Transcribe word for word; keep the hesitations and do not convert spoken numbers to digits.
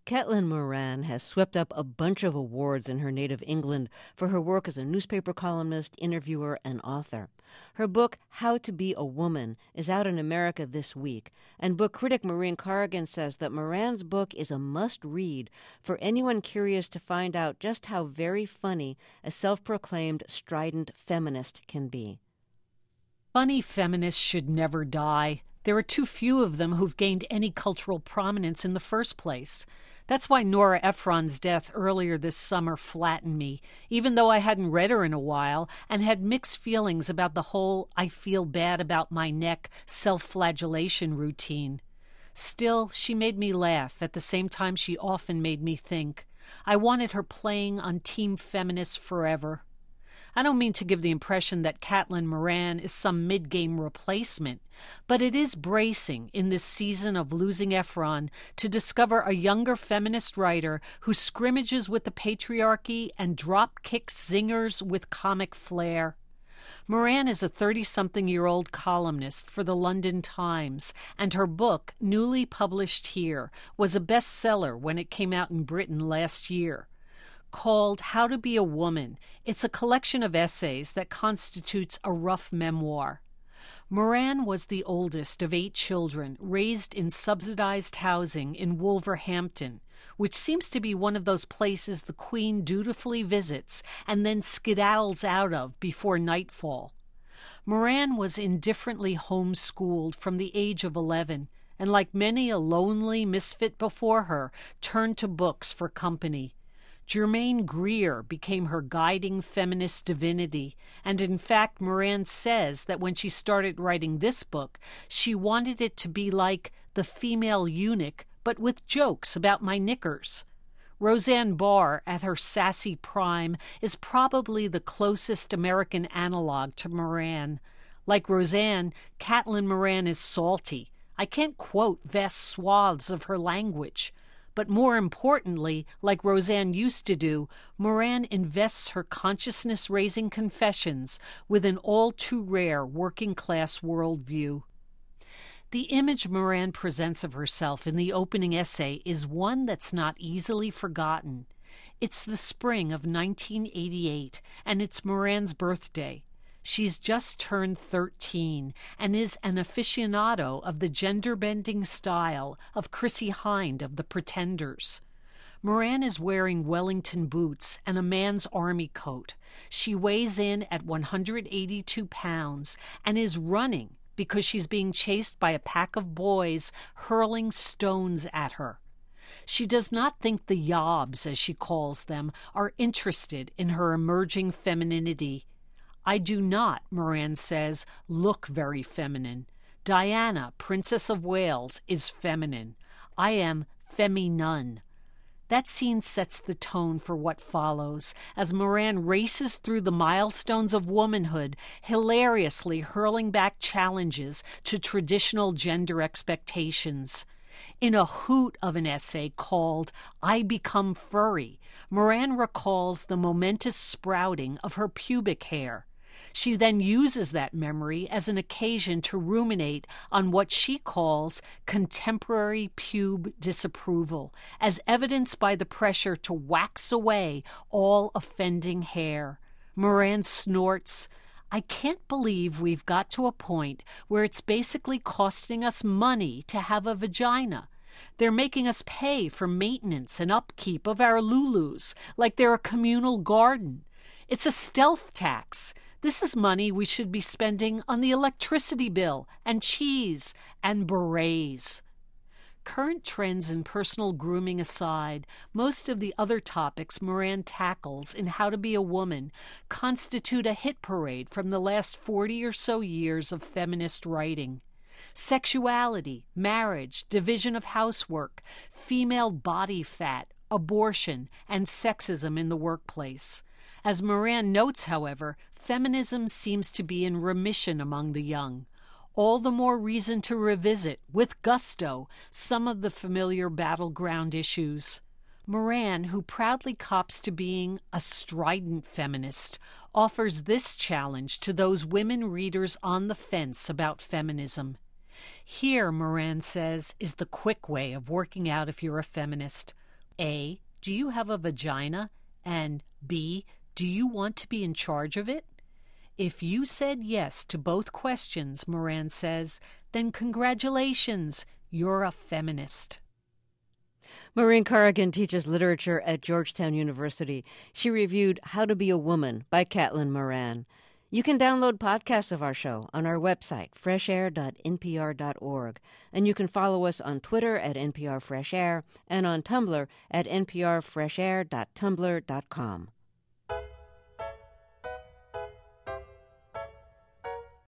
Caitlin Moran has swept up a bunch of awards in her native England for her work as a newspaper columnist, interviewer, and author. Her book, How to Be a Woman, is out in America this week, and book critic Maureen Corrigan says that Moran's book is a must-read for anyone curious to find out just how very funny a self-proclaimed strident feminist can be. Funny feminists should never die. There are too few of them who've gained any cultural prominence in the first place. That's why Nora Ephron's death earlier this summer flattened me, even though I hadn't read her in a while and had mixed feelings about the whole I feel bad about my neck self-flagellation routine. Still, she made me laugh at the same time she often made me think. I wanted her playing on Team Feminist forever. I don't mean to give the impression that Caitlin Moran is some mid-game replacement, but it is bracing in this season of losing Ephron to discover a younger feminist writer who scrimmages with the patriarchy and drop-kicks zingers with comic flair. Moran is a thirty-something-year-old columnist for the London Times, and her book, newly published here, was a bestseller when it came out in Britain last year. Called How to Be a Woman, it's a collection of essays that constitutes a rough memoir. Moran was the oldest of eight children raised in subsidized housing in Wolverhampton, which seems to be one of those places the Queen dutifully visits and then skedaddles out of before nightfall. Moran was indifferently homeschooled from the age of eleven, and like many a lonely misfit before her, turned to books for company. Germaine Greer became her guiding feminist divinity, and in fact Moran says that when she started writing this book, she wanted it to be like The Female Eunuch, but with jokes about my knickers. Roseanne Barr, at her sassy prime, is probably the closest American analog to Moran. Like Roseanne, Caitlin Moran is salty. I can't quote vast swaths of her language. But more importantly, like Roseanne used to do, Moran invests her consciousness-raising confessions with an all-too-rare working-class worldview. The image Moran presents of herself in the opening essay is one that's not easily forgotten. It's the spring of nineteen eighty-eight, and it's Moran's birthday. She's just turned thirteen and is an aficionado of the gender-bending style of Chrissie Hynde of The Pretenders. Moran is wearing Wellington boots and a man's army coat. She weighs in at one hundred eighty-two pounds and is running because she's being chased by a pack of boys hurling stones at her. She does not think the yobs, as she calls them, are interested in her emerging femininity. I do not, Moran says, look very feminine. Diana, Princess of Wales, is feminine. I am feminine. That scene sets the tone for what follows, as Moran races through the milestones of womanhood, hilariously hurling back challenges to traditional gender expectations. In a hoot of an essay called I Become Furry, Moran recalls the momentous sprouting of her pubic hair. She then uses that memory as an occasion to ruminate on what she calls contemporary pube disapproval, as evidenced by the pressure to wax away all offending hair. Moran snorts, I can't believe we've got to a point where it's basically costing us money to have a vagina. They're making us pay for maintenance and upkeep of our Lulus like they're a communal garden. It's a stealth tax. This is money we should be spending on the electricity bill and cheese and berets. Current trends in personal grooming aside, most of the other topics Moran tackles in How to Be a Woman constitute a hit parade from the last forty or so years of feminist writing. Sexuality, marriage, division of housework, female body fat, abortion, and sexism in the workplace. As Moran notes, however, feminism seems to be in remission among the young. All the more reason to revisit, with gusto, some of the familiar battleground issues. Moran, who proudly cops to being a strident feminist, offers this challenge to those women readers on the fence about feminism. Here, Moran says, is the quick way of working out if you're a feminist. A. Do you have a vagina? And B. Do you want to be in charge of it? If you said yes to both questions, Moran says, then congratulations, you're a feminist. Maureen Corrigan teaches literature at Georgetown University. She reviewed How to Be a Woman by Caitlin Moran. You can download podcasts of our show on our website, fresh air dot n p r dot org. And you can follow us on Twitter at N P R Fresh Air and on Tumblr at n p r fresh air dot tumblr dot com.